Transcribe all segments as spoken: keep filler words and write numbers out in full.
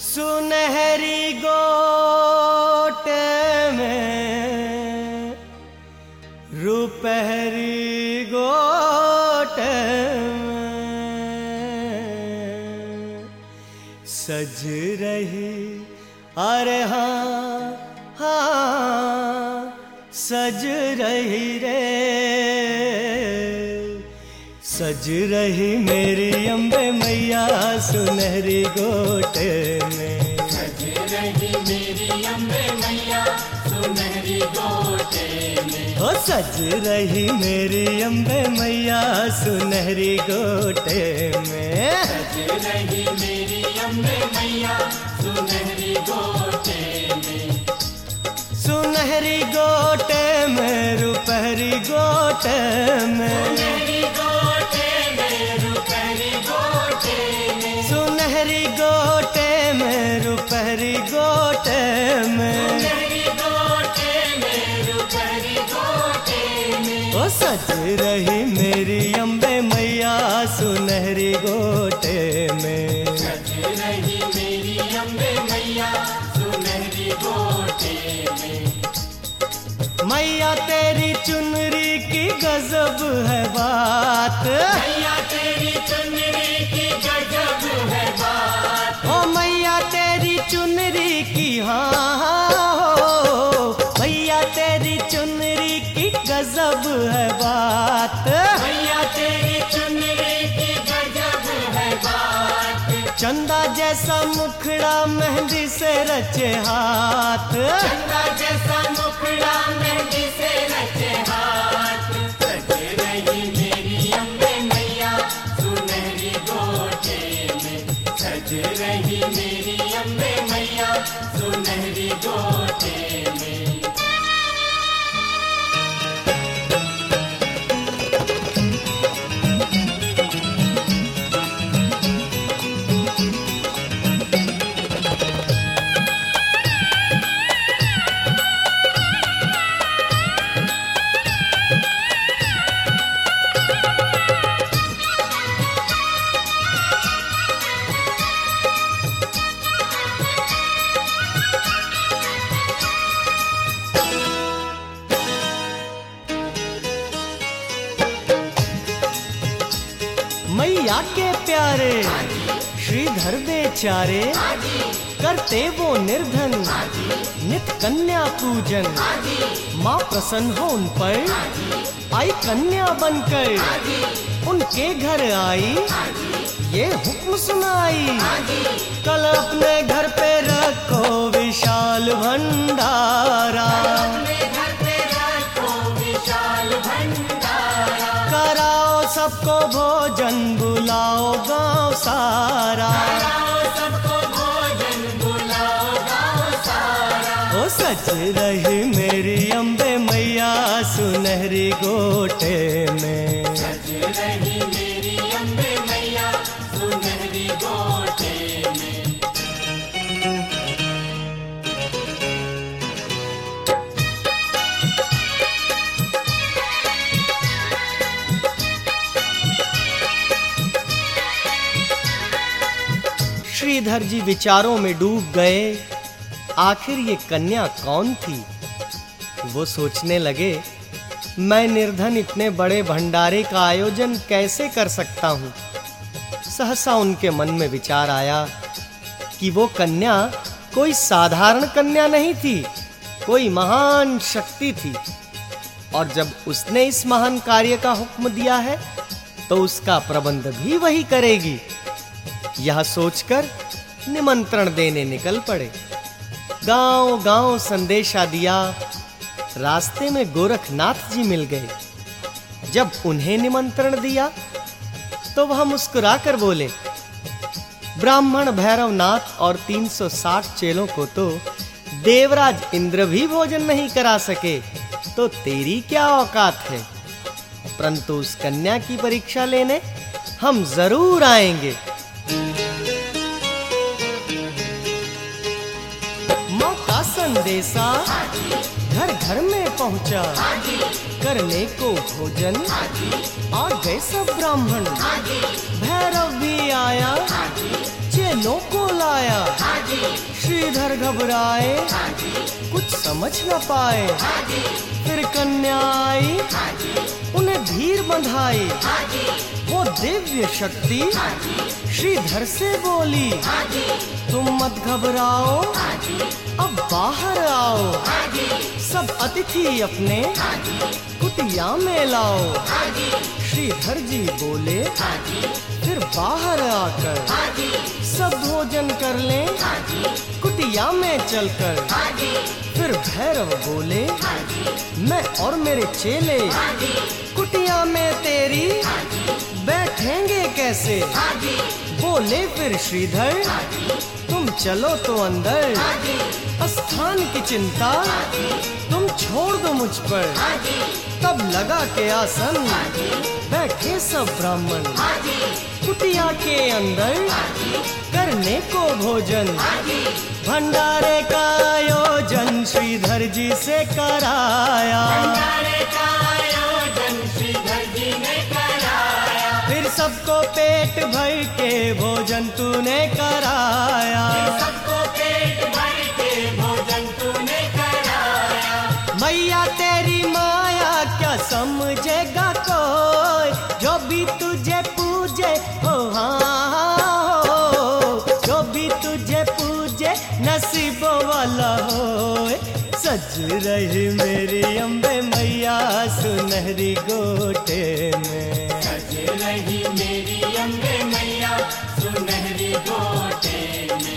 सुनहरी गोट में रुपहरी गोट में सज रही, अरे हाँ हाँ सज रही रे, सज रही मेरी अम्बे मैया सुनहरी गोट में, सज रही मेरी अम्बे मैया सुनहरी गोटे में, ओ सज रही मेरी अम्बे मैया सुनहरी गोट में, सज रही मेरी अम्बे मैया सुनहरी गोटे में, सुनहरी गोट में रुपहरी गोट में, सुनहरी गोटे में रुपहरी गोटे में, सुनहरी गोट में रुपहरी गोट में, सुनहरी गोटे में रुपहरी गोटे में, ओ सज रही मेरी अम्बे मैया सुनहरी गोट में, सज रही मेरी अम्बे मैया सुनहरी गोटे में, मैया तेरी चुनरी की गजब है बात, मैया तेरी चुनरी की गजब है बात, ओ मैया तेरी चुनरी की हाँ हाँ हो, मैया तेरी चुनरी की गजब है बात, मैया तेरी चुनरी की गजब है बात, चंदा जैसा मुखड़ा मेहंदी से रचे हाथ, चंदा जैसा मुखड़ा मेहंदी से रचे हाथ, सज रही मेरी अम्बे मैया सुनहरी गोटे में, सज रही मेरी अम्बे मैया सुनहरी गोटे में, मैया के प्यारे श्रीधर बेचारे करते वो निर्धन नित कन्या पूजन, माँ प्रसन्न हो उन पर आई कन्या बनकर उनके घर आई, ये हुक्म सुनाई कल अपने घर पे रखो विशाल भंडारा, अपने घर पे रखो विशाल भंडारा, कराओ सबको भोजन बुलाओ गांव सारा, बुलाओ सबको भोजन बुलाओ गाँव सारा, ओ सज रही मेरी अम्बे मैया सुनहरी गोटे में, सज रही मेरी अम्बे मैया सुनहरी गोटे में, श्रीधर जी विचारों में डूब गए, आखिर ये कन्या कौन थी। वो सोचने लगे मैं निर्धन इतने बड़े भंडारे का आयोजन कैसे कर सकता हूँ। सहसा उनके मन में विचार आया कि वो कन्या कोई साधारण कन्या नहीं थी, कोई महान शक्ति थी, और जब उसने इस महान कार्य का हुक्म दिया है तो उसका प्रबंध भी वही करेगी। यह सोचकर निमंत्रण देने निकल पड़े। गांव-गांव संदेशा दिया। रास्ते में गोरखनाथ जी मिल गए। जब उन्हें निमंत्रण दिया तो वह मुस्कुराकर बोले, ब्राह्मण भैरवनाथ और तीन सौ साठ चेलों को तो देवराज इंद्र भी भोजन नहीं करा सके, तो तेरी क्या औकात है। परंतु उस कन्या की परीक्षा लेने हम जरूर आएंगे। मौका संदेशा घर घर में पहुंचा, करने को भोजन आ गए सब ब्राह्मण। भैरव भी आया, चेलों को लाया, श्रीधर घबराए, कुछ समझ न पाए। फिर कन्या आई, उन्हें धीर बंधाई। वो दिव्य शक्ति श्रीधर से बोली, तुम मत घबराओ, अब बाहर आओ। सब अतिथि अपने कुटिया में लाओ। श्रीधर जी बोले, फिर बाहर आकर सब भोजन कर लें कुटिया में चलकर। फिर भैरव बोले, मैं और मेरे चेले कुटिया में तेरी बैठेंगे कैसे? बोले फिर श्रीधर, तुम चलो तो अंदर, स्थान की चिंता तुम छोड़ दो मुझ पर। तब लगा के आसन बैठे सब ब्राह्मण कुटिया के अंदर करने को भोजन। भंडारे का आयोजन श्रीधर जी से कराया। फिर सबको पेट भर के भोजन तूने कराया। मैया तेरी माया क्या समझेगा कोई, जो भी तुझे पूजे हो हाँ हो, जो भी तुझे पूजे नसीबों वाला हो। सज रही मेरी अम्बे मैया सुनहरी गोटे में, सज रही मेरी अम्बे मैया सुनहरी गोटे में।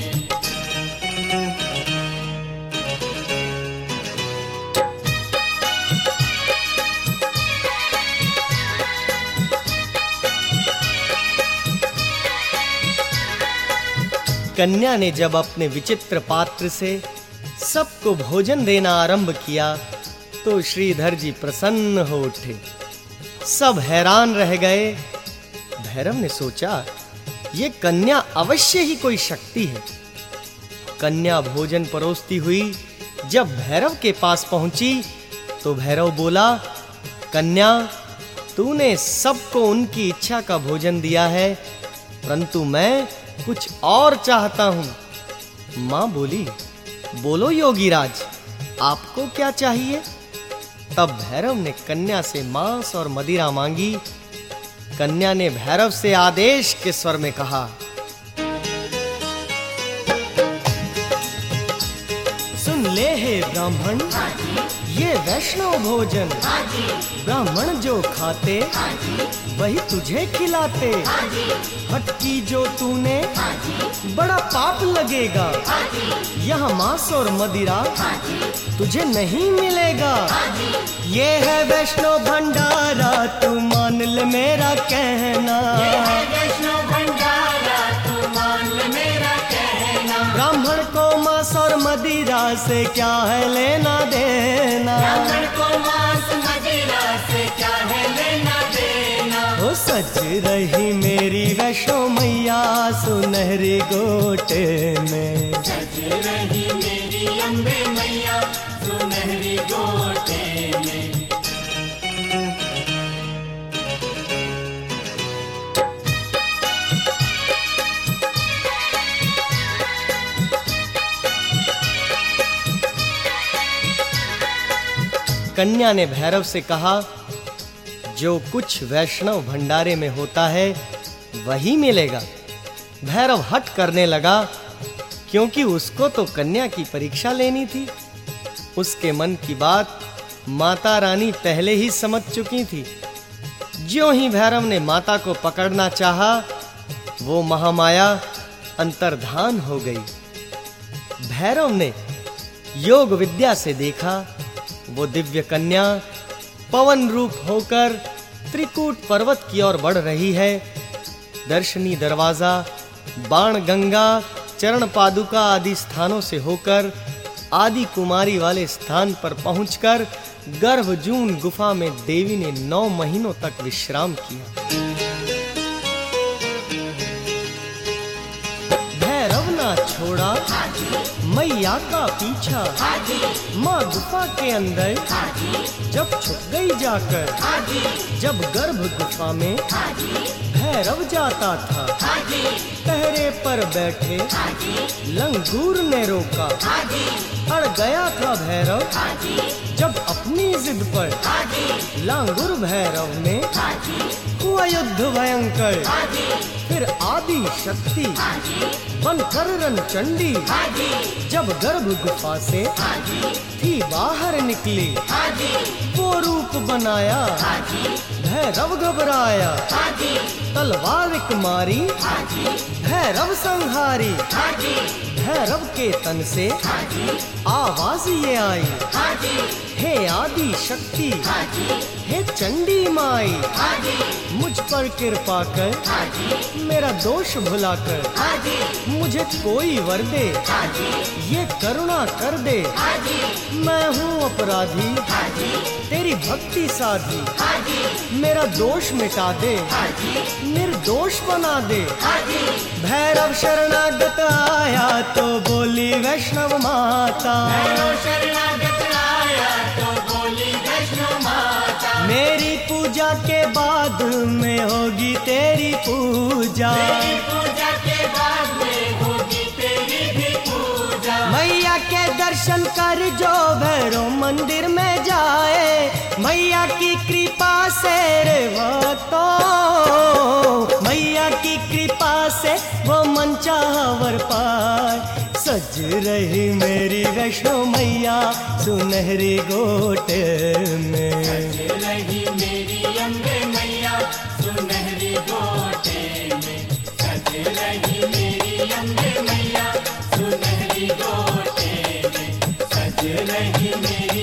कन्या ने जब अपने विचित्र पात्र से सबको भोजन देना आरंभ किया तो श्रीधर जी प्रसन्न हो उठे। सब हैरान रह गए। भैरव ने सोचा, ये कन्या अवश्य ही कोई शक्ति है। कन्या भोजन परोसती हुई जब भैरव के पास पहुंची तो भैरव बोला, कन्या तूने सबको उनकी इच्छा का भोजन दिया है, परंतु मैं कुछ और चाहता हूं। मां बोली, बोलो योगीराज, आपको क्या चाहिए? तब भैरव ने कन्या से मांस और मदिरा मांगी। कन्या ने भैरव से आदेश के स्वर में कहा, सुन ले हे ब्राह्मण, ये वैष्णव भोजन ब्राह्मण जो खाते वही तुझे खिलाते। हटकी जो तूने बड़ा पाप लगेगा। यह मांस और मदिरा तुझे नहीं मिलेगा। ये है वैष्णव भंडारा, तू मान ले मेरा कहना। वैष्णव भंडारा तू मान ले मेरा कहना। ब्राह्मण को मांस और मदिरा से क्या है लेना देना। ब्राह्मण को मांस मदिरा से क्या है लेना देना। ओ सज रही मेरी वैष्णो मैया सुनहरी गोटे में, सज रही मेरी अम्बे मैया सुनहरी गोटे में। कन्या ने भैरव से कहा, जो कुछ वैष्णव भंडारे में होता है वही मिलेगा। भैरव हट करने लगा, क्योंकि उसको तो कन्या की परीक्षा लेनी थी। उसके मन की बात माता रानी पहले ही समझ चुकी थी। ज्यों ही भैरव ने माता को पकड़ना चाहा, वो महामाया अंतर्धान हो गई। भैरव ने योग विद्या से देखा, वो दिव्य कन्या पवन रूप होकर त्रिकूट पर्वत की ओर बढ़ रही है। दर्शनी दरवाजा, बाण गंगा, चरण पादुका आदि स्थानों से होकर आदि कुमारी वाले स्थान पर पहुंचकर गर्भजून गुफा में देवी ने नौ महीनों तक विश्राम किया। भैरव ना छोड़ा मैया का पीछा। माँ गुफा के अंदर जब छुप गई जाकर, जब गर्भ गुफा में भैरव जाता था, पहरे पर पर बैठे लंगूर ने रोका। अड़ गया था भैरव जब अपनी जिद पर, लांगुर भैरव में हुआ युद्ध भयंकर। फिर आदि शक्ति बनकर रणचंडी जब गर्भ गुफा से थी बाहर निकली, वो रूप बनाया भैरव घबराया। तलवार एक मारी भैरव संहारी, भैरव के तन से आवाज ये आई, हे आदि शक्ति हे चंडी माई, मुझ पर कृपा कर मेरा दोष भुलाकर मुझे कोई वर दे, ये करुणा कर दे। मैं हूँ अपराधी तेरी भक्ति साधी, मेरा दोष मिटा दे निर्दोष बना दे। भैरव शरणागत आया तो बोली वैष्णव माता, भैरव शरणागत आया तो बोली वैष्णव माता, मेरी पूजा के बाद में होगी तेरी पूजा, तेरी पूजा के बाद में होगी तेरी भी पूजा। मैया के दर्शन कर जो भैरव मंदिर में जाए, मैया की कृपा से रे भक्तों, मैया की कृपा से वो मन चाहा वर पाए। सज रही मेरी वैष्णो मैया सुनहरी गोट में, सज रही मेरी अम्बे मैया सुनहरी गोटे में, सज रही मेरी अम्बे मैया सुनहरी गोटे में, सज रही मेरी